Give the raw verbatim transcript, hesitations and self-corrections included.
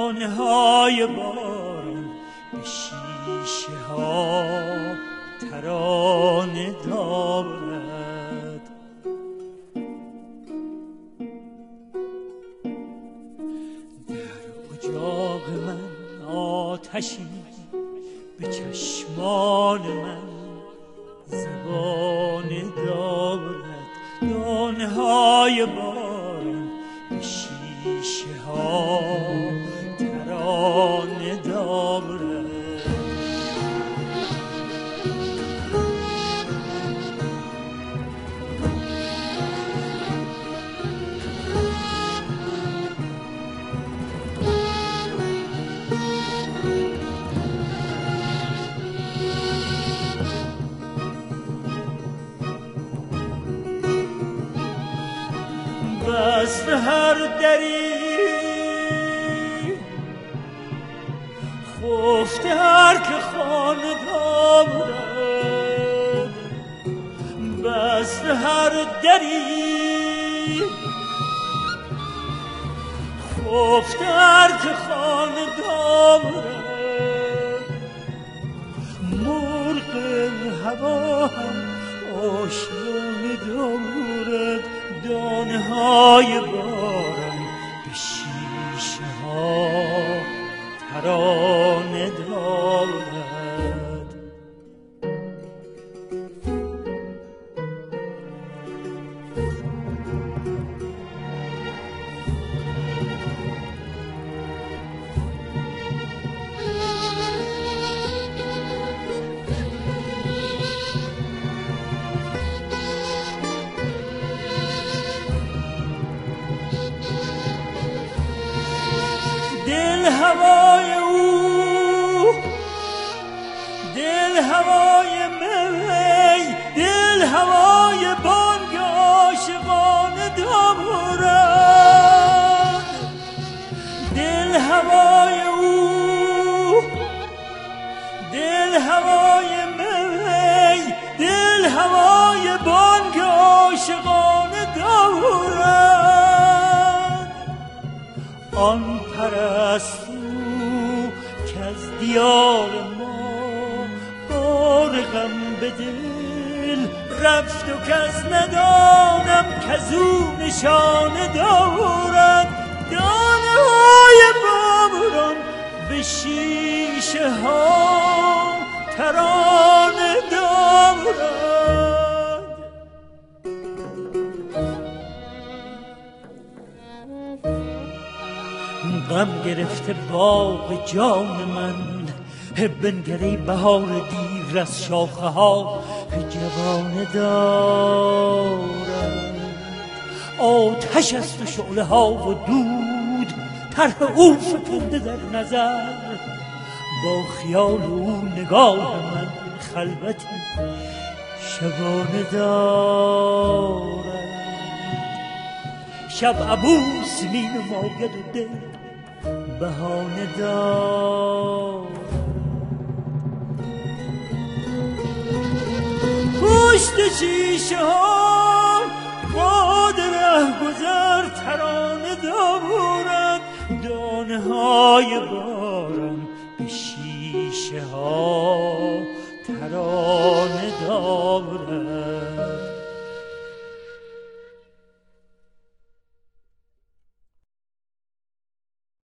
دانه های باران به شیشه ها ترانه دارد. در اجاق من آتشی به چشمان من زبانه دارد. دانه های باران به شیشه ها ترانه دارد. بست هر دری خفته هر که خانه دارد. بست هر دری خفته هر که خانه دارد. مرغ هوا هم آشیانه دارد. دانه های باران به شیشه ها ترانه دارد. دل هوای او، دل هوای می، دل هوای بانگ عاشقانه دارد. دل هوای او، دل هوای می، دل هوای بانگ عاشقانه دارد. آن پرستو که از دیار ما بار غم به دل رفت و کس ندانم کز او نشانه دارد. دانه های باران به شیشه ها ترانه دارد. غم گرفته باغ جان من، بنگره بهار دیر از شاخه ها جوانه دارد. آتش است و شعله ها و دود طرح او فکنده در نظر. با خیال او نگاه من خلوتی شبانه دارد. شب عبوس می نماید و دل بهانه دارد. پشت شیشه ها باد رهگذر ترانه دارد. دانه های باران به شیشه ها ترانه دارد.